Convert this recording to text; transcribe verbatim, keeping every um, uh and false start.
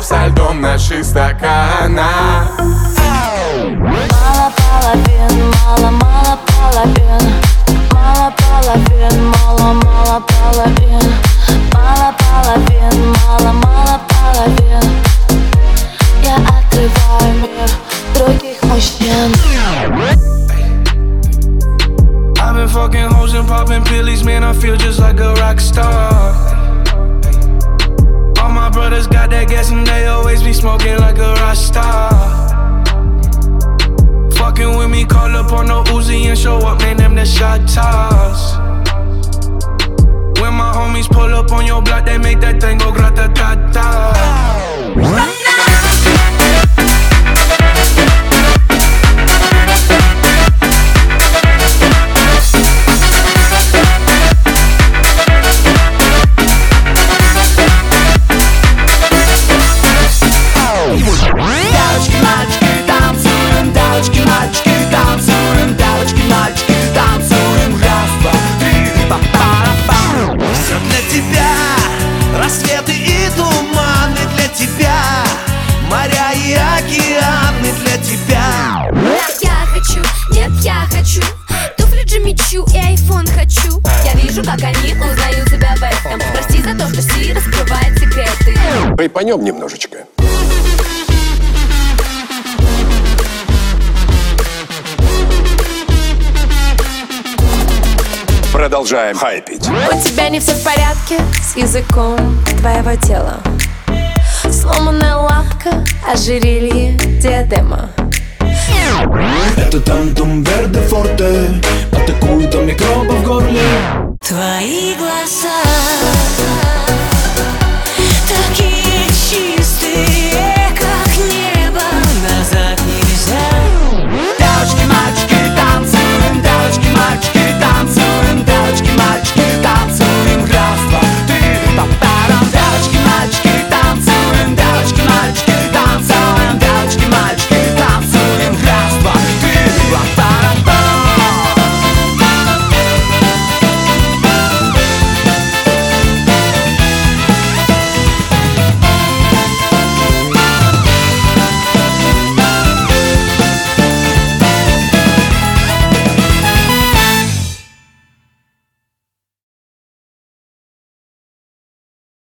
часов со льдом наши стакана. Мало половин, мало-мало половин. Мало половин, мало-мало половин. Мало половин, мало-мало половин. Я открываю мир других мужчин. I've been fucking hoes and popping pillies, man, I feel just like a rock star. All my brothers got that gas and they always be smoking like a rock star. Fucking with me, call up on the Uzi and show up, man, them the shot toss. When my homies pull up on your block, they make that thing go grata-ta-ta. Рассветы и туманы для тебя, моря и океаны для тебя. Я хочу, нет, я хочу туфли Джимми Чу и айфон хочу. Я вижу, как они узнают тебя в этом. Прости за то, что Си раскрывает секреты. Припонем немножечко. Продолжаем хайпить. У тебя не все в порядке с языком твоего тела. Сломанная лапка, ожерелье, диадема. Это тантум верде форте, атакуют микробы в горле. Твои глаза